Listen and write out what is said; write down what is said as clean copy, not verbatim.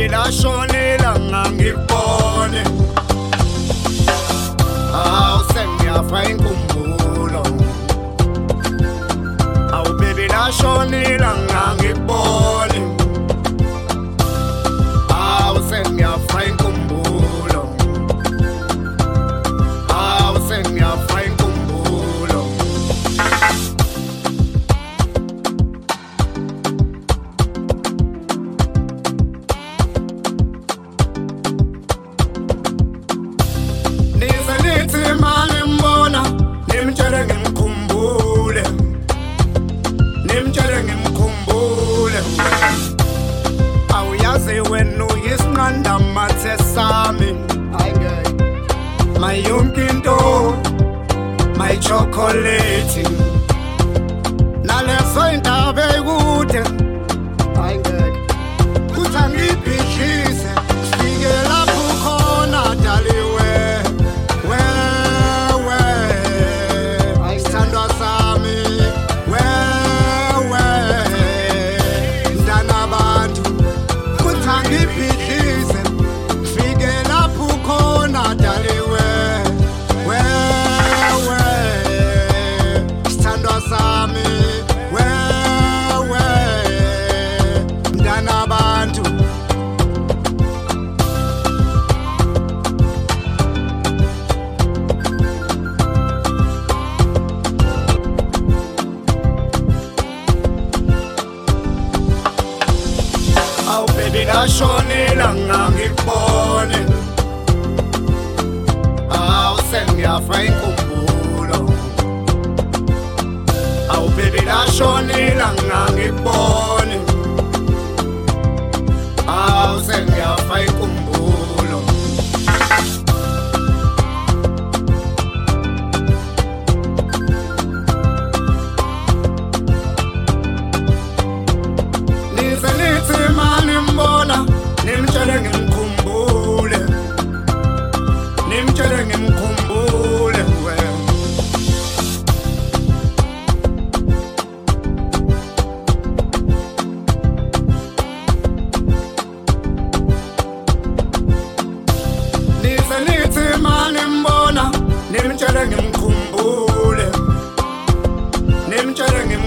lashonela ngangibone, awu sengiyafa inkumbulo. Awu baby lashonela ngangibone, awu sengiyafa inkumbulo, awu sengiyafa inkumbulo. Nimtshele ngimkhumbule, nimtshele ngimkhumbule. Awuyazi wena uyisinqanda mathe sami, my yonke into, my chocolate. Nalezo indaba ekude kuthi angibhidlize, sifike lapho khona daliwe. Lashonela ngangibone, awu sengiyafa inkumbulo. Awu baby lashonela ngangibone, awu sengiyafa inkumbulo. Nize manimbona, nimtshele ngimkhumbule, nimtshele ngimkhumbule wena. Nize manimbona, nimtshele ngimkhumbule, nimtshele